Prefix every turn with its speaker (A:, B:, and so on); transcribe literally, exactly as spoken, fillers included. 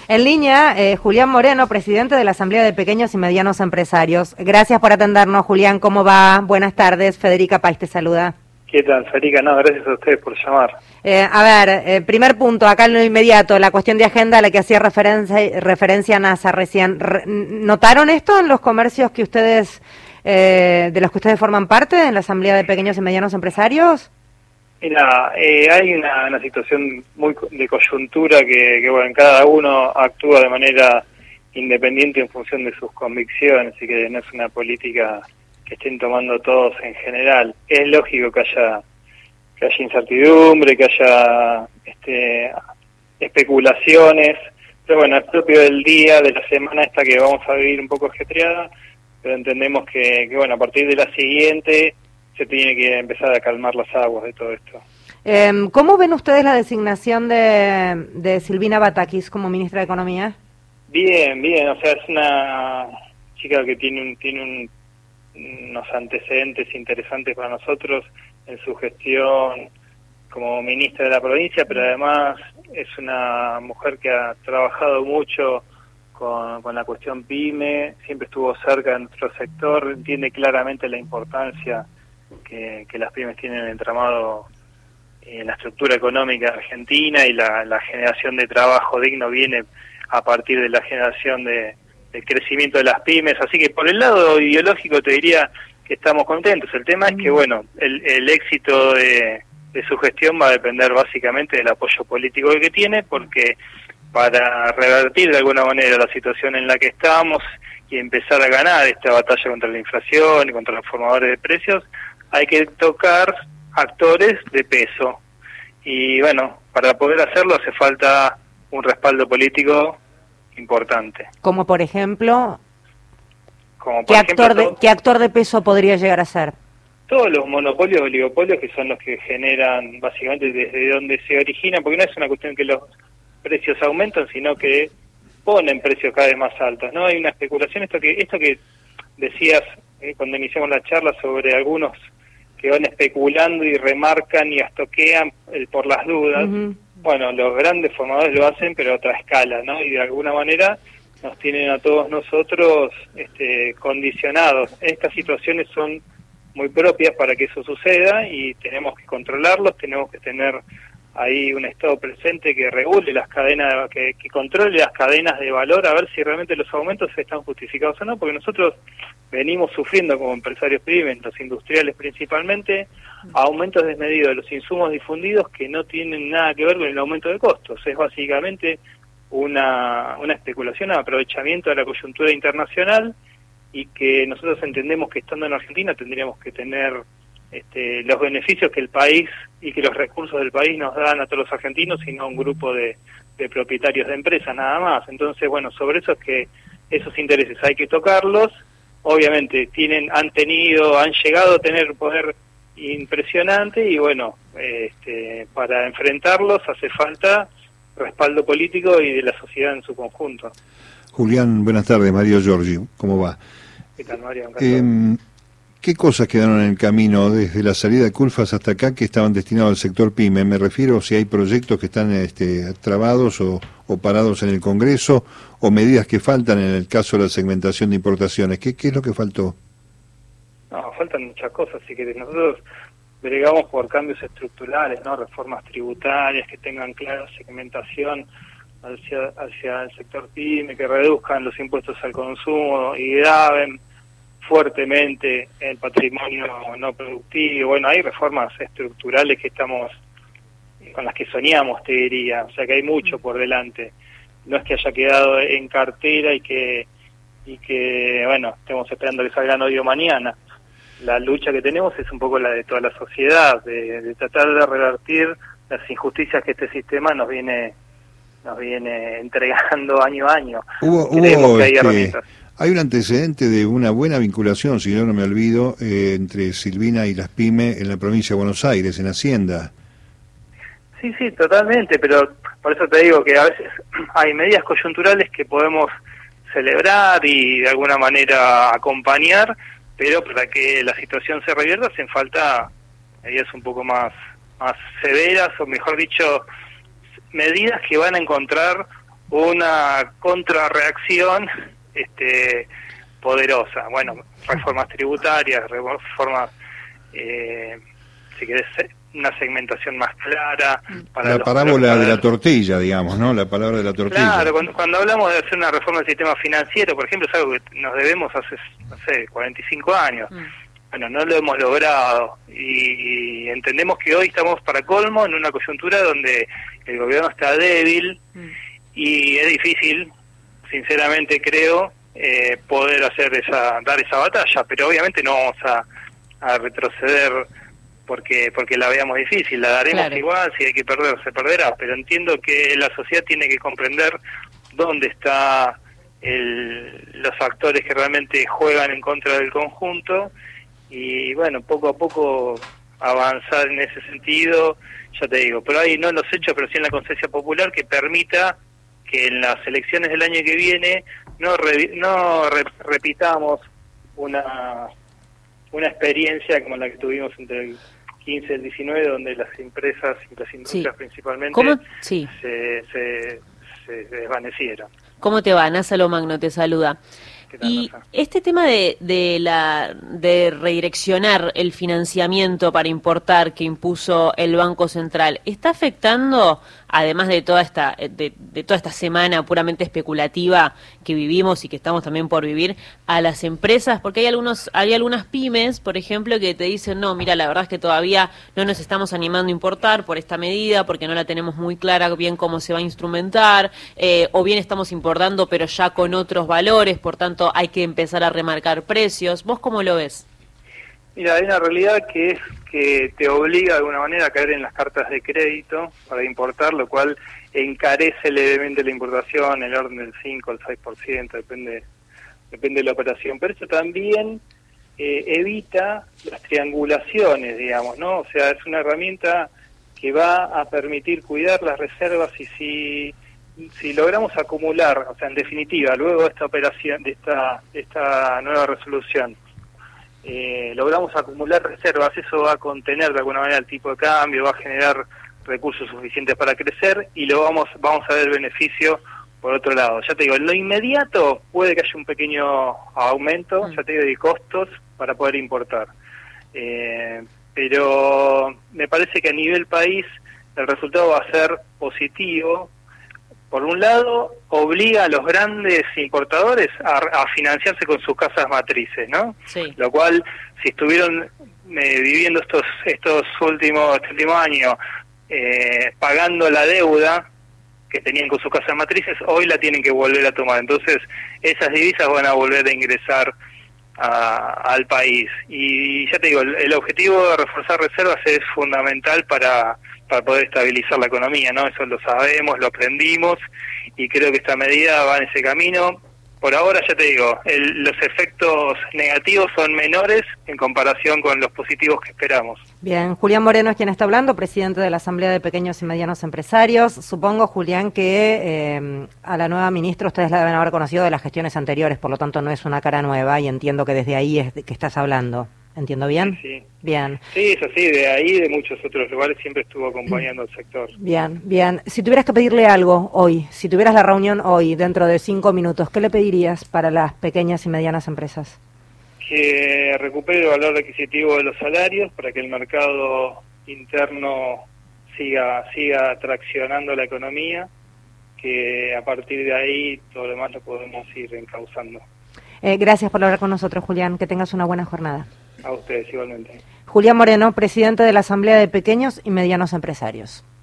A: En línea, eh, Julián Moreno, presidente de la Asamblea de Pequeños y Medianos Empresarios. Gracias por atendernos, Julián. ¿Cómo va? Buenas tardes. Federica País te saluda.
B: ¿Qué tal, Federica? No, gracias a ustedes por llamar.
A: Eh, a ver, eh, primer punto, acá en lo inmediato, la cuestión de agenda a la que hacía referencia, referencia NASA recién. Re, ¿Notaron esto en los comercios que ustedes, eh, de los que ustedes forman parte, en la Asamblea de Pequeños y Medianos Empresarios?
B: Mira, eh, hay una, una situación muy de coyuntura que, que, bueno, cada uno actúa de manera independiente en función de sus convicciones y que no es una política que estén tomando todos en general. Es lógico que haya que haya incertidumbre, que haya este, especulaciones, pero bueno, es propio del día, de la semana esta que vamos a vivir un poco ajetreada, pero entendemos que, que bueno, a partir de la siguiente se tiene que empezar a calmar las aguas de todo esto.
A: Eh, ¿Cómo ven ustedes la designación de, de Silvina Batakis como ministra de Economía?
B: Bien, bien, o sea, es una chica que tiene un, tiene un, unos antecedentes interesantes para nosotros en su gestión como ministra de la provincia, pero además es una mujer que ha trabajado mucho con, con la cuestión PYME, siempre estuvo cerca de nuestro sector, entiende claramente la importancia que, que las pymes tienen en el entramado, en la estructura económica argentina, y la, la generación de trabajo digno viene a partir de la generación de, del crecimiento de las pymes. Así que por el lado ideológico te diría que estamos contentos. El tema es que, bueno, el, el éxito de, de su gestión va a depender básicamente del apoyo político que tiene, porque para revertir de alguna manera la situación en la que estamos y empezar a ganar esta batalla contra la inflación y contra los formadores de precios, hay que tocar actores de peso. Y bueno, para poder hacerlo hace falta un respaldo político importante.
A: Como por ejemplo,
B: Como por
A: ¿qué,
B: ejemplo
A: actor de,
B: todo,
A: ¿qué actor de peso podría llegar a ser?
B: Todos los monopolios, oligopolios, que son los que generan básicamente desde donde se originan, porque no es una cuestión que los precios aumentan, sino que ponen precios cada vez más altos, ¿no? Hay una especulación, esto que esto que decías eh, cuando iniciamos la charla sobre algunos que van especulando y remarcan y estoquean el, por las dudas. Uh-huh. Bueno, los grandes formadores lo hacen, pero a otra escala, ¿no? Y de alguna manera nos tienen a todos nosotros este, condicionados. Estas situaciones son muy propias para que eso suceda y tenemos que controlarlos, tenemos que tener ahí un Estado presente que regule las cadenas, que, que controle las cadenas de valor, a ver si realmente los aumentos están justificados o no, porque nosotros venimos sufriendo como empresarios pymes, los industriales principalmente, aumentos desmedidos de los insumos difundidos que no tienen nada que ver con el aumento de costos. Es básicamente una, una especulación, un aprovechamiento de la coyuntura internacional, y que nosotros entendemos que estando en Argentina tendríamos que tener este, los beneficios que el país y que los recursos del país nos dan a todos los argentinos, y no a un grupo de, de propietarios de empresas nada más. Entonces, bueno, sobre eso es que esos intereses hay que tocarlos. Obviamente tienen, han tenido, han llegado a tener poder impresionante, y bueno, este, para enfrentarlos hace falta respaldo político y de la sociedad en su conjunto.
C: Julián, buenas tardes. Mario Giorgi, ¿cómo va?
B: ¿Qué tal, Mario?
C: Eh, ¿Qué cosas quedaron en el camino desde la salida de Culfas hasta acá que estaban destinados al sector PYME? Me refiero si hay proyectos que están este, trabados o, o parados en el Congreso, o medidas que faltan en el caso de la segmentación de importaciones. ¿Qué, qué es lo que faltó?
B: No, faltan muchas cosas. Así que nosotros bregamos por cambios estructurales, ¿no? Reformas tributarias que tengan clara segmentación hacia, hacia el sector PYME, que reduzcan los impuestos al consumo y graven fuertemente el patrimonio no productivo. Bueno, hay reformas estructurales que estamos, con las que soñamos, te diría, o sea que hay mucho por delante. No es que haya quedado en cartera y que, y que bueno, estemos esperando que salga hoy o mañana. La lucha que tenemos es un poco la de toda la sociedad, de, de tratar de revertir las injusticias que este sistema nos viene nos viene entregando año a año.
C: Hubo,
B: Creemos
C: hubo
B: que hay
C: este,
B: herramientas.
C: Hay un antecedente de una buena vinculación, si yo no me olvido, eh, entre Silvina y las PYME en la provincia de Buenos Aires, en Hacienda.
B: Sí, sí, totalmente, pero por eso te digo que a veces hay medidas coyunturales que podemos celebrar y de alguna manera acompañar, pero para que la situación se revierta hacen falta medidas un poco más, más severas, o mejor dicho, medidas que van a encontrar una contrarreacción este, poderosa. Bueno, reformas tributarias, reformas, eh, si querés, una segmentación más clara. Para
C: la
B: los,
C: parábola
B: para
C: de la tortilla, digamos, ¿no? La palabra de la tortilla.
B: Claro, cuando, cuando hablamos de hacer una reforma del sistema financiero, por ejemplo, es algo que nos debemos hace, no sé, cuarenta y cinco años. Mm. Bueno, no lo hemos logrado y, y entendemos que hoy estamos para colmo en una coyuntura donde el gobierno está débil mm. y es difícil, sinceramente creo, eh, poder hacer esa, dar esa batalla, pero obviamente no vamos a, a retroceder porque porque la veamos difícil, la daremos claro. Igual, si hay que perder, se perderá, pero entiendo que la sociedad tiene que comprender dónde están los factores que realmente juegan en contra del conjunto y bueno, poco a poco avanzar en ese sentido, ya te digo, pero hay no en los hechos, pero sí en la conciencia popular que permita que en las elecciones del año que viene no re, no re, repitamos una una experiencia como la que tuvimos entre el quince y el diecinueve, donde las empresas y las industrias sí. principalmente
D: ¿Cómo? Sí.
B: Se, se, se desvanecieron.
D: ¿Cómo te va? Nasa Lomagno te saluda. Y este tema de, de la de redireccionar el financiamiento para importar que impuso el Banco Central, ¿está afectando, además de toda esta de, de toda esta semana puramente especulativa que vivimos y que estamos también por vivir, a las empresas? Porque hay algunos hay algunas pymes, por ejemplo, que te dicen, no, mira, la verdad es que todavía no nos estamos animando a importar por esta medida, porque no la tenemos muy clara bien cómo se va a instrumentar, eh, o bien estamos importando pero ya con otros valores, por tanto hay que empezar a remarcar precios. ¿Vos cómo lo ves?
B: Mira, hay una realidad que es que te obliga de alguna manera a caer en las cartas de crédito para importar, lo cual encarece levemente la importación, el orden del cinco al seis por ciento, depende depende de la operación. Pero eso también eh, evita las triangulaciones, digamos, ¿no? O sea, es una herramienta que va a permitir cuidar las reservas y si... si logramos acumular, o sea, en definitiva, luego de esta operación, de esta, de esta nueva resolución, eh, logramos acumular reservas, eso va a contener de alguna manera el tipo de cambio, va a generar recursos suficientes para crecer y lo vamos vamos a ver beneficio por otro lado. Ya te digo, en lo inmediato puede que haya un pequeño aumento, ya te digo, de costos para poder importar. Eh, pero me parece que a nivel país el resultado va a ser positivo. Por un lado, obliga a los grandes importadores a, a financiarse con sus casas matrices, ¿no?
D: Sí.
B: Lo cual, si estuvieron eh, viviendo estos estos últimos este último año eh, pagando la deuda que tenían con sus casas matrices, hoy la tienen que volver a tomar. Entonces, esas divisas van a volver a ingresar a, al país. Y ya te digo, el, el objetivo de reforzar reservas es fundamental para... para poder estabilizar la economía, ¿no? Eso lo sabemos, lo aprendimos y creo que esta medida va en ese camino. Por ahora, ya te digo, el, los efectos negativos son menores en comparación con los positivos que esperamos.
A: Bien, Julián Moreno es quien está hablando, presidente de la Asamblea de Pequeños y Medianos Empresarios. Supongo, Julián, que eh, a la nueva ministra ustedes la deben haber conocido de las gestiones anteriores, por lo tanto no es una cara nueva y entiendo que desde ahí es de que estás hablando. ¿Entiendo bien?
B: Sí, sí.
A: Bien.
B: Sí, es así, de ahí y de muchos otros lugares siempre estuvo acompañando al sector.
A: Bien, bien. Si tuvieras que pedirle algo hoy, si tuvieras la reunión hoy, dentro de cinco minutos, ¿qué le pedirías para las pequeñas y medianas empresas?
B: Que recupere el valor adquisitivo de los salarios para que el mercado interno siga, siga traccionando la economía, que a partir de ahí todo lo demás lo podemos ir encauzando.
A: Eh, gracias por hablar con nosotros, Julián. Que tengas una buena jornada.
B: A ustedes igualmente.
A: Julián Moreno, presidente de la Asamblea de Pequeños y Medianos Empresarios.